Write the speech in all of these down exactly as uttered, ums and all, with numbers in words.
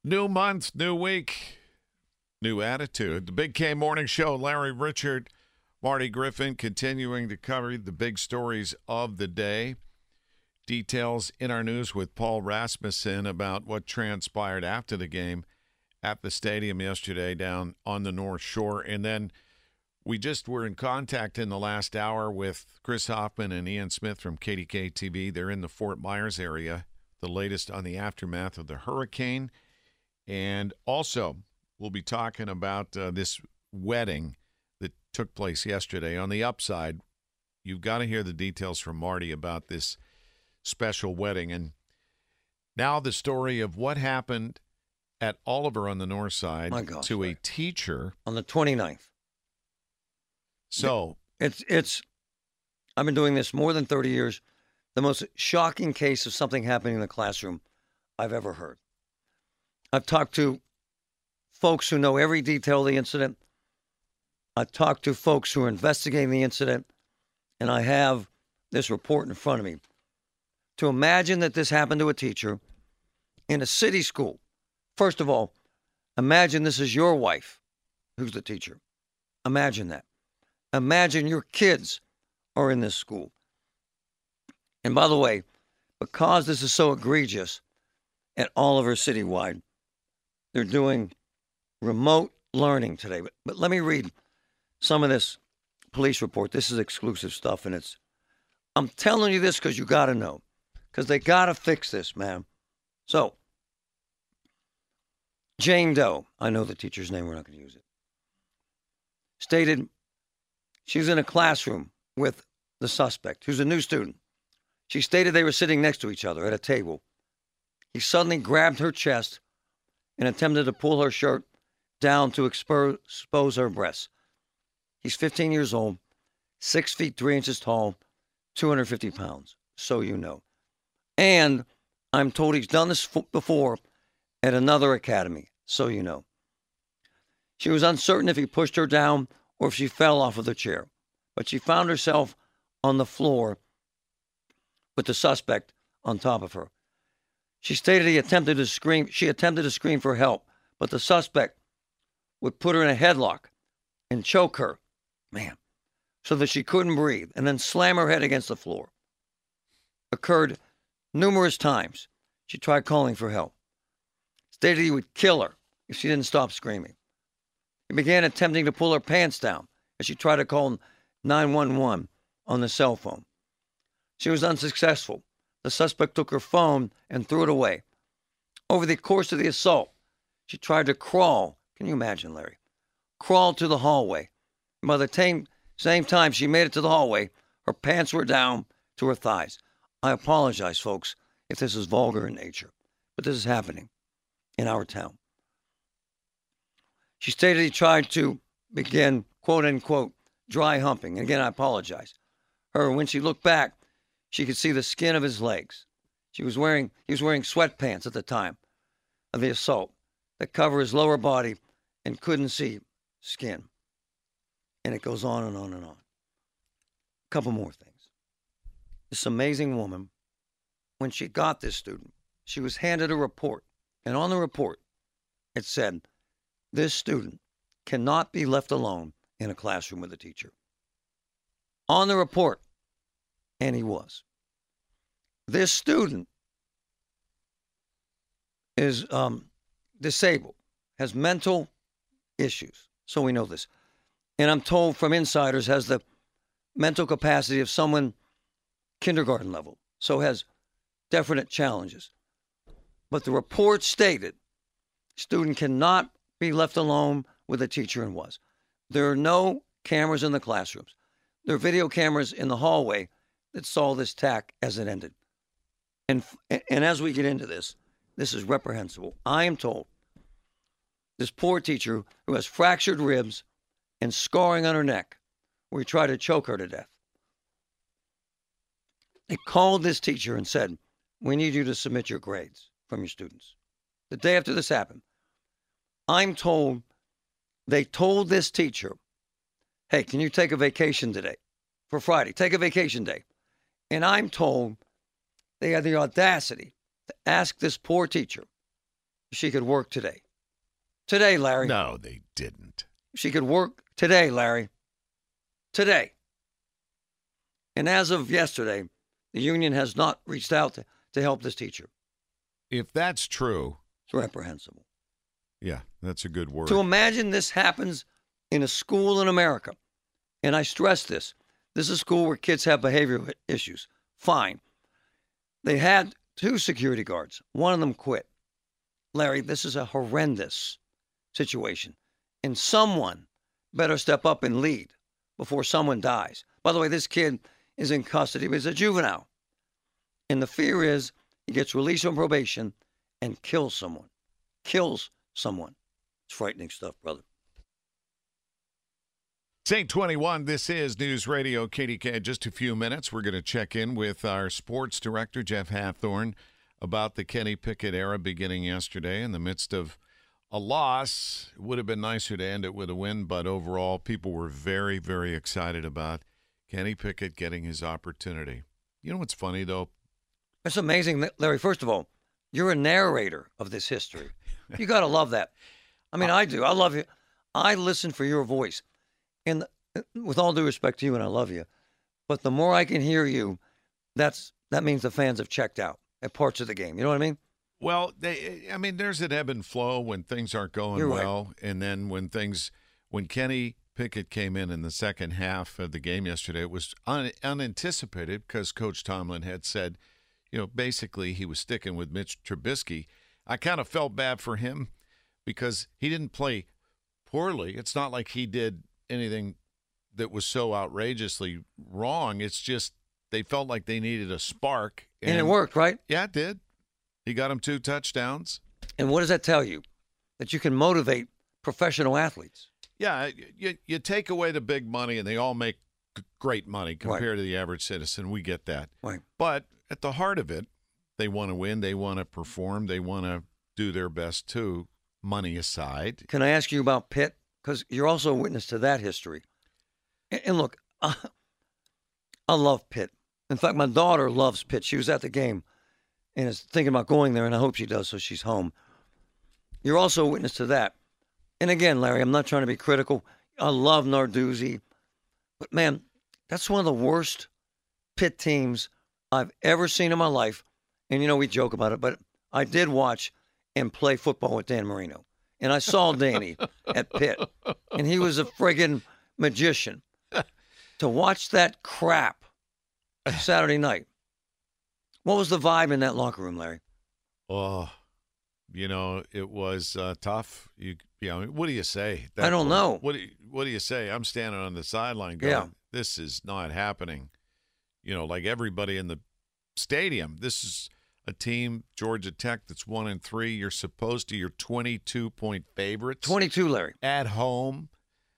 New month, new week, new attitude. The Big K Morning Show, Larry Richert, Marty Griffin, continuing to cover the big stories of the day. Details in our news with Paul Rasmussen about what transpired after the game at the stadium yesterday down on the North Shore. And then we just were in contact in the last hour with Chris Hoffman and Ian Smith from K D K T V. They're in the Fort Myers area, the latest on the aftermath of the hurricane. And also, we'll be talking about uh, this wedding that took place yesterday. On the upside, you've got to hear the details from Marty about this special wedding. And now the story of what happened at Oliver on the north side My gosh, to a right. teacher. On the twenty-ninth. So It's, it's, I've been doing this more than thirty years. The most shocking case of something happening in the classroom I've ever heard. I've talked to folks who know every detail of the incident. I've talked to folks who are investigating the incident, and I have this report in front of me. To imagine that this happened to a teacher in a city school. First of all, imagine this is your wife who's the teacher. Imagine that. Imagine your kids are in this school. And by the way, because this is so egregious at Oliver Citywide, they're doing remote learning today. But, but let me read some of this police report. This is exclusive stuff, and it's, I'm telling you this because you got to know, because they got to fix this, man. So, Jane Doe, I know the teacher's name, we're not going to use it, stated she was in a classroom with the suspect, who's a new student. She stated they were sitting next to each other at a table. He suddenly grabbed her chest and attempted to pull her shirt down to expo- expose her breasts. He's fifteen years old, six feet three inches tall, two hundred fifty pounds, so you know. And I'm told he's done this f- before at another academy, so you know. She was uncertain if he pushed her down or if she fell off of the chair, but she found herself on the floor with the suspect on top of her. She stated he attempted to scream. She attempted to scream for help, but the suspect would put her in a headlock and choke her, man, so that she couldn't breathe, and then slam her head against the floor. Occurred numerous times. She tried calling for help. Stated he would kill her if she didn't stop screaming. He began attempting to pull her pants down as she tried to call nine one one on the cell phone. She was unsuccessful. The suspect took her phone and threw it away. Over the course of the assault, she tried to crawl. Can you imagine, Larry? Crawl to the hallway. And by the same, same time she made it to the hallway, her pants were down to her thighs. I apologize, folks, if this is vulgar in nature, but this is happening in our town. She stated he tried to begin, quote unquote, dry humping. And again, I apologize. Her, when she looked back, she could see the skin of his legs. She was wearing, he was wearing sweatpants at the time of the assault that cover his lower body and couldn't see skin. And it goes on and on and on. A couple more things. This amazing woman, when she got this student, she was handed a report. And on the report, it said, this student cannot be left alone in a classroom with a teacher. On the report, and he was. This student is um, disabled, has mental issues, so we know this. And I'm told from insiders has the mental capacity of someone kindergarten level, so has definite challenges. But the report stated student cannot be left alone with a teacher and was. There are no cameras in the classrooms. There are video cameras in the hallway that saw this attack as it ended. And, and as we get into this, this is reprehensible. I am told this poor teacher who has fractured ribs and scarring on her neck where he tried to choke her to death. They called this teacher and said, we need you to submit your grades from your students. The day after this happened, I'm told they told this teacher, hey, can you take a vacation today for Friday? Take a vacation day. And I'm told they had the audacity to ask this poor teacher she could work today. Today, Larry. No, they didn't. She could work today, Larry. Today. And as of yesterday, the union has not reached out to, to help this teacher. If that's true. It's reprehensible. Yeah, that's a good word. To imagine this happens in a school in America, and I stress this, this is a school where kids have behavioral issues. Fine. They had two security guards. One of them quit. Larry, this is a horrendous situation. And someone better step up and lead before someone dies. By the way, this kid is in custody, but he's a juvenile. And the fear is he gets released on probation and kills someone. Kills someone. It's frightening stuff, brother. It's eight twenty-one. This is News Radio K D K. In just a few minutes, we're going to check in with our sports director, Jeff Hathorn, about the Kenny Pickett era beginning yesterday in the midst of a loss. It would have been nicer to end it with a win, but overall, people were very, very excited about Kenny Pickett getting his opportunity. You know what's funny, though? It's amazing, Larry. First of all, you're a narrator of this history. You got to love that. I mean, I do. I love you. I listen for your voice. And with all due respect to you, and I love you, but the more I can hear you, that's that means the fans have checked out at parts of the game. You know what I mean? Well, they, I mean, there's an ebb and flow when things aren't going You're well, right. and then when things, when Kenny Pickett came in in the second half of the game yesterday, it was un, unanticipated because Coach Tomlin had said, you know, basically he was sticking with Mitch Trubisky. I kind of felt bad for him because he didn't play poorly. It's not like he did anything that was so outrageously wrong. It's just they felt like they needed a spark. And, and it worked, right? Yeah, it did. He got him two touchdowns. And what does that tell you? That you can motivate professional athletes. Yeah, you, you take away the big money, and they all make g- great money compared right. to the average citizen. We get that. Right. But at the heart of it, they want to win. They want to perform. They want to do their best, too, money aside. Can I ask you about Pitt? Because you're also a witness to that history. And, and look, I, I love Pitt. In fact, my daughter loves Pitt. She was at the game and is thinking about going there, and I hope she does, so she's home. You're also a witness to that. And again, Larry, I'm not trying to be critical. I love Narduzzi. But, man, that's one of the worst Pitt teams I've ever seen in my life. And, you know, we joke about it, but I did watch and play football with Dan Marino. And I saw Danny at Pitt, and he was a friggin' magician. To watch that crap Saturday night, what was the vibe in that locker room, Larry? Oh, you know, it was uh, tough. You, you know, what do you say? I don't point? know. What do you, what do you say? I'm standing on the sideline going, Yeah. this is not happening. You know, like everybody in the stadium. This is a team, Georgia Tech, that's one and three. You're supposed to. You're twenty-two point favorites. twenty-two, Larry. At home,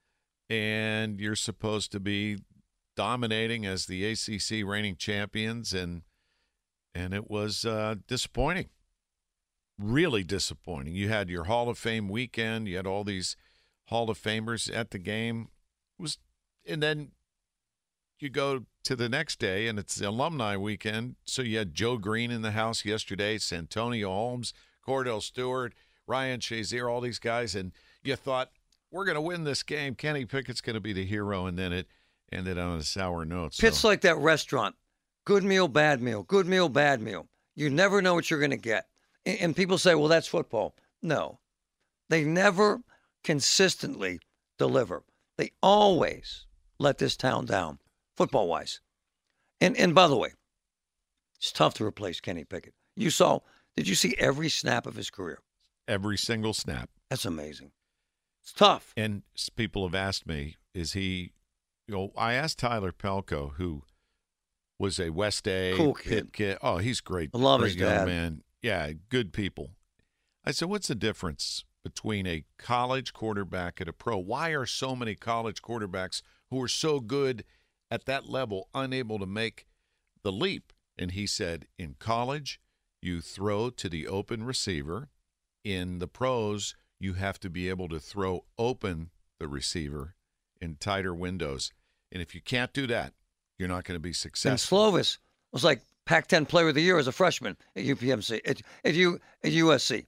and you're supposed to be dominating as the A C C reigning champions, and and it was uh, disappointing. Really disappointing. You had your Hall of Fame weekend. You had all these Hall of Famers at the game. It was, and then you go to the next day, and it's the alumni weekend. So you had Joe Green in the house yesterday, Santonio Holmes, Cordell Stewart, Ryan Shazier, all these guys, and you thought, we're going to win this game. Kenny Pickett's going to be the hero, and then it ended on a sour note. So. Pitt's like that restaurant. Good meal, bad meal. Good meal, bad meal. You never know what you're going to get. And, and people say, well, that's football. No. They never consistently deliver. They always let this town down, football-wise. And and by the way, it's tough to replace Kenny Pickett. You saw, did you see every snap of his career? Every single snap. That's amazing. It's tough. And people have asked me, is he, you know, I asked Tyler Pelko, who was a West A cool Pitt kid. kid. Oh, he's great. I love great his young dad. man. Yeah, good people. I said, what's the difference between a college quarterback and a pro? Why are so many college quarterbacks who are so good at that level unable to make the leap? And he said, in college, you throw to the open receiver. In the pros, you have to be able to throw open the receiver in tighter windows. And if you can't do that, you're not going to be And successful. Slovis was like Pac ten Player of the Year as a freshman at U P M C, at, at, U, at U S C.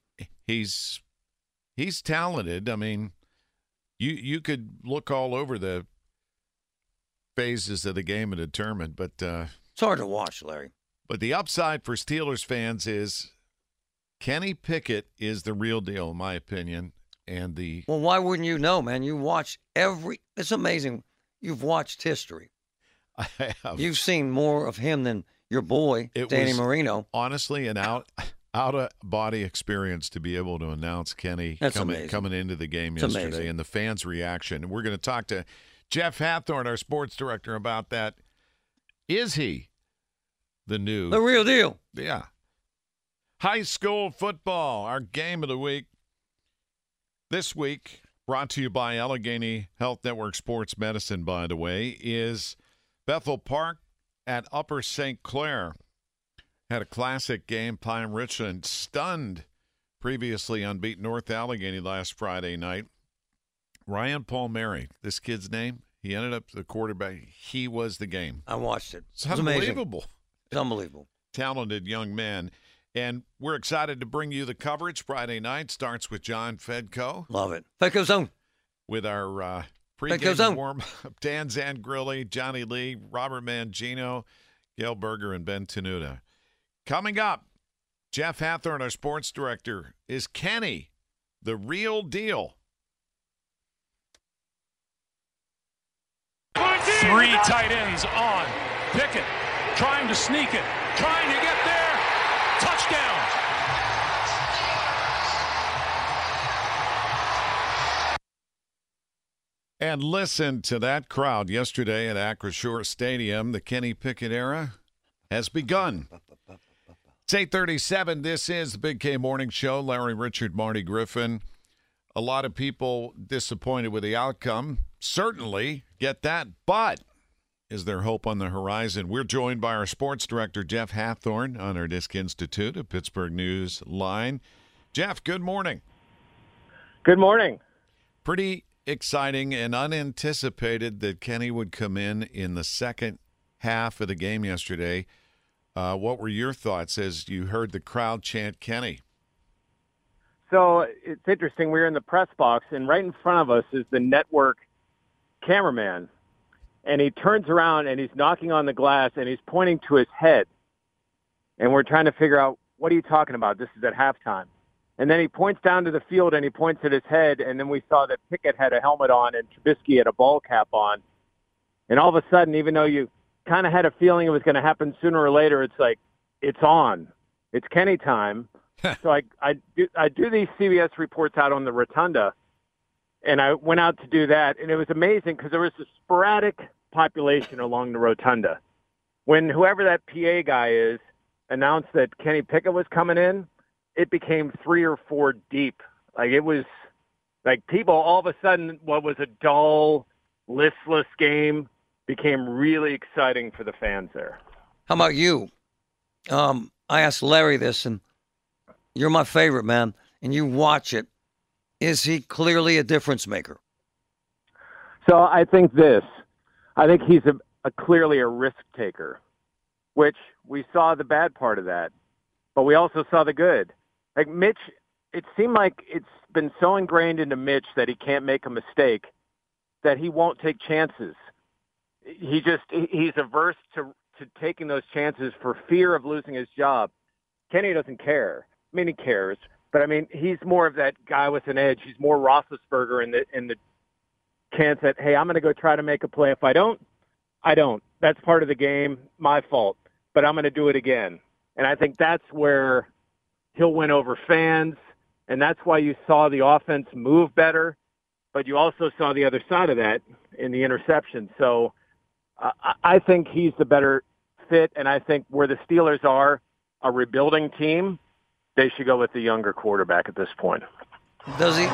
he's he's talented. I mean, you you could look all over the phases of the game and determine, but uh, it's hard to watch, Larry. But the upside for Steelers fans is Kenny Pickett is the real deal, in my opinion. And the well, why wouldn't you know, man? You watch every. It's amazing. You've watched history. I have. You've seen more of him than your boy, it Danny was, Marino. Honestly, an out out of body experience to be able to announce Kenny That's coming amazing. coming into the game It's yesterday amazing. and the fans' reaction. We're going to talk to Jeff Hathorn, our sports director, about that. Is he the new The real deal? Yeah. High school football, our game of the week. This week, brought to you by Allegheny Health Network Sports Medicine, by the way, is Bethel Park at Upper Saint Clair. Had a classic game. Pine Richland stunned previously unbeaten North Allegheny last Friday night. Ryan Palmieri, this kid's name, he ended up the quarterback. He was the game. I watched it. It's It was amazing. unbelievable. It's unbelievable. Talented young man. And we're excited to bring you the coverage. Friday night starts with John Fedko. Love it. Fedko Zone. With our uh, Fedko pregame Zone. warm-up, Dan Zangrilli, Johnny Lee, Robert Mangino, Gail Berger, and Ben Tenuta. Coming up, Jeff Hathorn, our sports director, is Kenny the real deal? Three tight ends on. Pickett trying to sneak it, trying to get there. Touchdown. And listen to that crowd yesterday at Acrisure Stadium. The Kenny Pickett era has begun. It's eight thirty-seven. This is the Big K Morning Show. Larry Richard, Marty Griffin. A lot of people disappointed with the outcome. Certainly get that. But is there hope on the horizon? We're joined by our sports director, Jeff Hathorn, Honor Disc Institute, a Pittsburgh News Line. Jeff, good morning. Good morning. Pretty exciting and unanticipated that Kenny would come in in the second half of the game yesterday. Uh, what were your thoughts as you heard the crowd chant Kenny? So it's interesting. We were in the press box, and right in front of us is the network cameraman. And he turns around, and he's knocking on the glass, and he's pointing to his head. And we're trying to figure out, what are you talking about? This is at halftime. And then he points down to the field, and he points at his head, and then we saw that Pickett had a helmet on and Trubisky had a ball cap on. And all of a sudden, even though you kind of had a feeling it was going to happen sooner or later, it's like, it's on. It's Kenny time. So I, I, do, I do these C B S reports out on the rotunda, and I went out to do that, and it was amazing because there was a sporadic population along the rotunda. When whoever that P A guy is announced that Kenny Pickett was coming in, it became three or four deep. Like it was like people all of a sudden, what was a dull, listless game became really exciting for the fans there. How about you? Um, I asked Larry this, and you're my favorite, man, and you watch it. Is he clearly a difference maker? So I think this. I think he's a, a clearly a risk taker, which we saw the bad part of that, but we also saw the good. Like Mitch, it seemed like it's been so ingrained into Mitch that he can't make a mistake that he won't take chances. He just he's averse to to taking those chances for fear of losing his job. Kenny doesn't care. I mean, he cares, but I mean, he's more of that guy with an edge. He's more Roethlisberger in the in the chance that, hey, I'm going to go try to make a play. If I don't, I don't. That's part of the game. My fault. But I'm going to do it again. And I think that's where he'll win over fans, and that's why you saw the offense move better, but you also saw the other side of that in the interception. So uh, I think he's the better fit, and I think where the Steelers are, a rebuilding team, they should go with the younger quarterback at this point. Does he?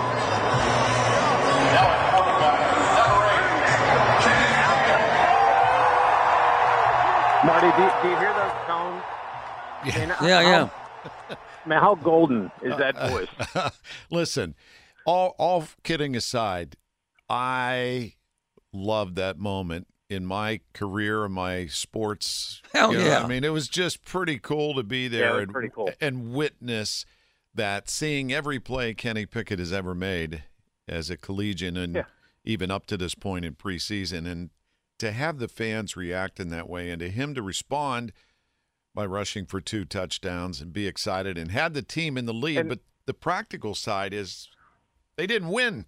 Marty, do, do you hear those tones? Yeah, I mean, Yeah, how, yeah. Man, how golden is that voice? Listen, all all kidding aside, I love that moment in my career, in my sports. Hell you know, yeah. I mean, it was just pretty cool to be Yeah, there it was and, pretty cool. and witness that seeing every play Kenny Pickett has ever made as a collegian and Yeah. even up to this point in preseason, and to have the fans react in that way and to him to respond by rushing for two touchdowns and be excited and had the team in the lead. And- but the practical side is they didn't win.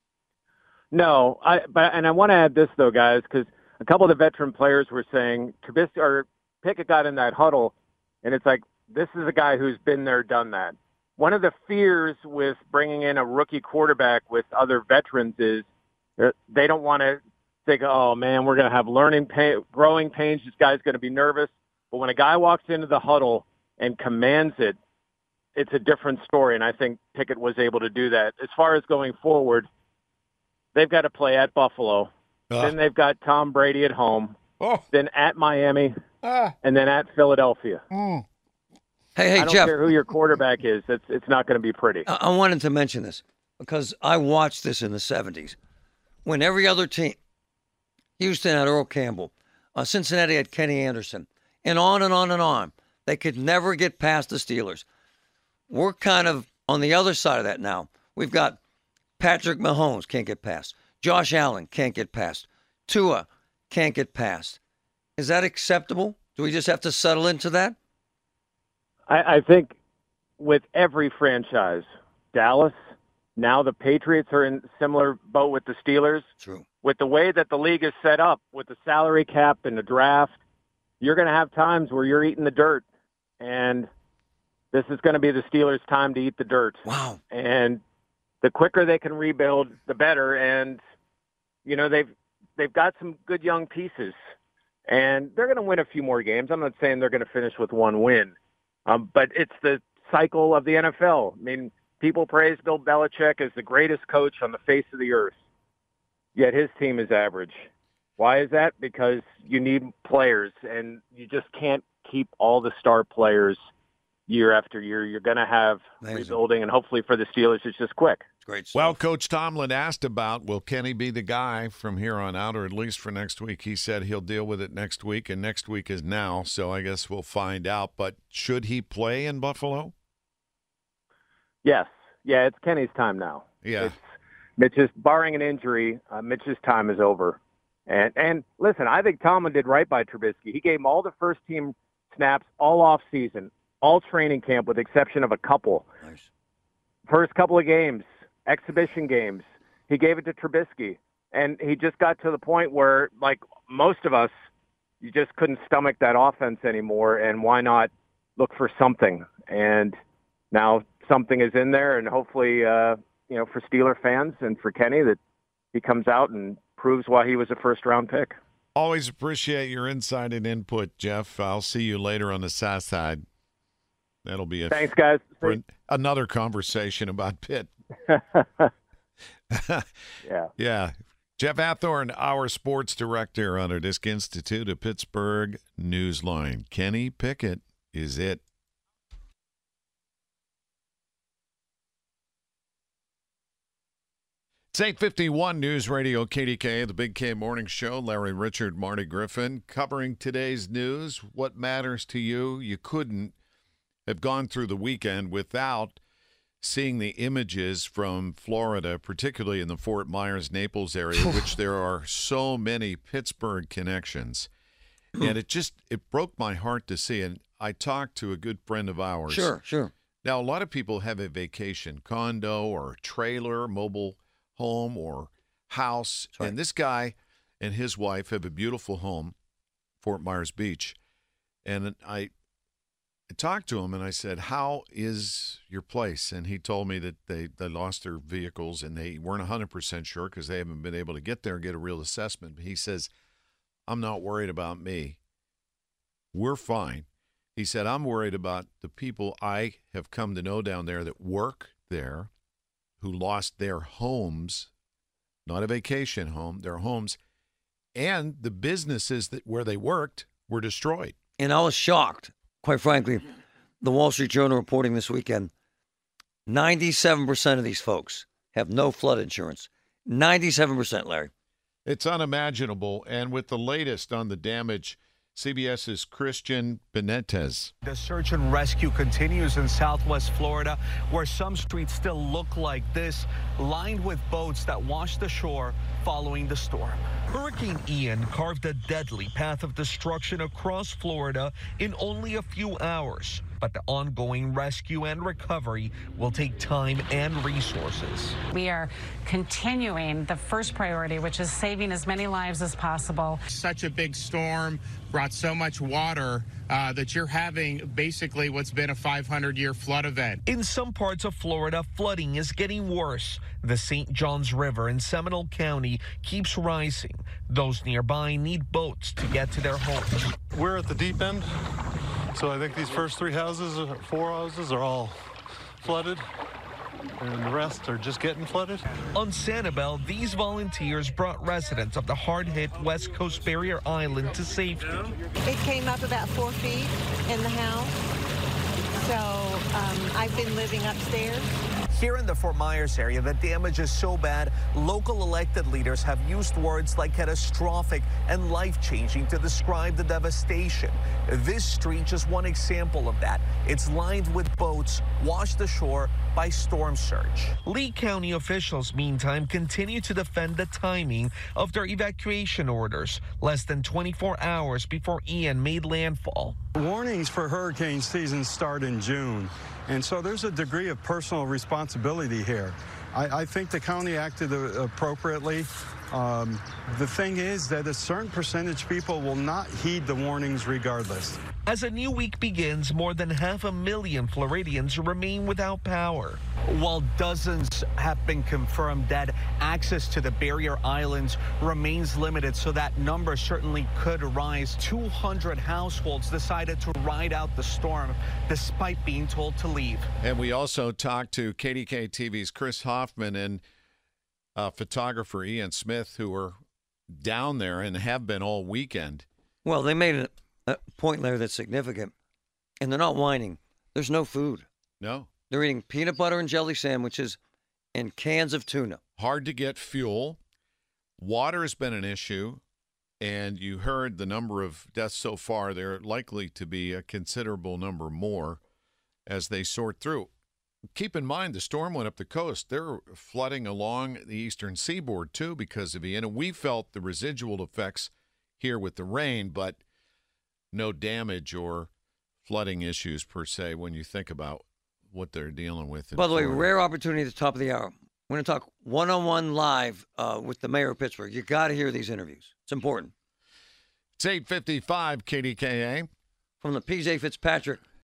No, I but and I want to add this though, guys, because a couple of the veteran players were saying Trubisky or Pickett got in that huddle, and it's like this is a guy who's been there, done that. One of the fears with bringing in a rookie quarterback with other veterans is they don't want to think, oh man, we're going to have learning pain, growing pains. This guy's going to be nervous. But when a guy walks into the huddle and commands it, it's a different story. And I think Pickett was able to do that. As far as going forward, they've got to play at Buffalo. Uh, Then they've got Tom Brady at home. oh, Then at Miami. ah, And then at Philadelphia. mm. Hey, hey, I don't Jeff. care who your quarterback is. It's it's not going to be pretty. I-, I wanted to mention this because I watched this in the seventies when every other team, Houston had Earl Campbell, uh, Cincinnati had Kenny Anderson, and on and on and on. They could never get past the Steelers. We're kind of on the other side of that now. We've got Patrick Mahomes can't get past. Josh Allen can't get past. Tua can't get past. Is that acceptable? Do we just have to settle into that? I, I think with every franchise, Dallas, now the Patriots are in similar boat with the Steelers. True. With the way that the league is set up, with the salary cap and the draft, you're going to have times where you're eating the dirt. And this is going to be the Steelers' time to eat the dirt. Wow. And the quicker they can rebuild, the better. And, you know, they've they've got some good young pieces. And they're going to win a few more games. I'm not saying they're going to finish with one win. Um, but it's the cycle of the N F L. I mean, people praise Bill Belichick as the greatest coach on the face of the earth, yet his team is average. Why is that? Because you need players, and you just can't keep all the star players year after year. You're going to have Amazing. rebuilding, and hopefully for the Steelers, it's just quick. Great stuff. Well, Coach Tomlin asked about, will Kenny be the guy from here on out, or at least for next week? He said he'll deal with it next week, and next week is now, so I guess we'll find out. But should he play in Buffalo? Yes. Yeah, it's Kenny's time now. Yeah. It's Mitch's, barring an injury, uh, Mitch's time is over. And and listen, I think Tomlin did right by Trubisky. He gave him all the first-team snaps all off season, all training camp with the exception of a couple. Nice. First couple of games, exhibition games, he gave it to Trubisky. And he just got to the point where, like most of us, you just couldn't stomach that offense anymore, and why not look for something? And now something is in there, and hopefully, uh, you know, for Steeler fans and for Kenny, that he comes out and proves why he was a first-round pick. Always appreciate your insight and input, Jeff. I'll see you later on the south side. That'll be a Thanks, guys. for an, another conversation about Pitt. Yeah. Yeah. Jeff Hathorn, our sports director on our Disc Institute of Pittsburgh Newsline. Kenny Pickett is it. It's eight fifty-one News Radio K D K, the Big K Morning Show. Larry Richard, Marty Griffin, covering today's news. What matters to you? You couldn't have gone through the weekend without seeing the images from Florida, particularly in the Fort Myers, Naples area, which there are so many Pittsburgh connections. And it just, it broke my heart to see. And I talked to a good friend of ours. Sure, sure. Now, a lot of people have a vacation condo or trailer, mobile home or house. Right. And this guy and his wife have a beautiful home, Fort Myers Beach. And I, I talked to him and I said, how is your place? And he told me that they, they lost their vehicles and they weren't one hundred percent sure because they haven't been able to get there and get a real assessment. But he says, I'm not worried about me. We're fine. He said, I'm worried about the people I have come to know down there that work there, who lost their homes, not a vacation home, their homes, and the businesses that where they worked were destroyed. And I was shocked, quite frankly. The Wall Street Journal reporting this weekend, ninety-seven percent of these folks have no flood insurance. ninety-seven percent, Larry. It's unimaginable. And with the latest on the damage CBS's Christian Benitez. The search and rescue continues in southwest Florida, where some streets still look like this, lined with boats that washed ashore following the storm. Hurricane Ian carved a deadly path of destruction across Florida in only a few hours. But the ongoing rescue and recovery will take time and resources. We are continuing the first priority, which is saving as many lives as possible. Such a big storm brought so much water uh, that you're having basically what's been a five hundred year flood event. In some parts of Florida, flooding is getting worse. The Saint Johns River in Seminole County keeps rising. Those nearby need boats to get to their homes. We're at the deep end, so I think these first three houses, four houses, are all flooded, and the rest are just getting flooded. On Sanibel, these volunteers brought residents of the hard-hit West Coast Barrier Island to safety. It came up about four feet in the house, so um, I've been living upstairs. Here in the Fort Myers area, the damage is so bad, local elected leaders have used words like catastrophic and life-changing to describe the devastation. This street just one example of that. It's lined with boats washed ashore by storm surge. Lee County officials, meantime, continue to defend the timing of their evacuation orders, less than twenty-four hours before Ian made landfall. Warnings for hurricane season start in June. And so there's a degree of personal responsibility here. I, I think the county acted appropriately. Um, the thing is that a certain percentage of people will not heed the warnings regardless. As a new week begins, more than half a million Floridians remain without power. While dozens have been confirmed dead, access to the barrier islands remains limited, so that number certainly could rise. two hundred households decided to ride out the storm despite being told to leave. And we also talked to K D K T V's Chris Hoffman and uh, photographer Ian Smith, who were down there and have been all weekend. Well, they made a, a point there that's significant, and they're not whining. There's no food. No. They're eating peanut butter and jelly sandwiches and cans of tuna. Hard to get fuel. Water has been an issue, and you heard the number of deaths so far. There are likely to be a considerable number more as they sort through. Keep in mind, the storm went up the coast. They're flooding along the eastern seaboard, too, because of Ian. And we felt the residual effects here with the rain, but no damage or flooding issues per se when you think about what they're dealing with. By the way, Florida. rare opportunity at the top of the hour. We're going to talk one-on-one live uh, with the mayor of Pittsburgh. You got to hear these interviews. It's important. It's eight fifty-five K D K A. From the P J Fitzpatrick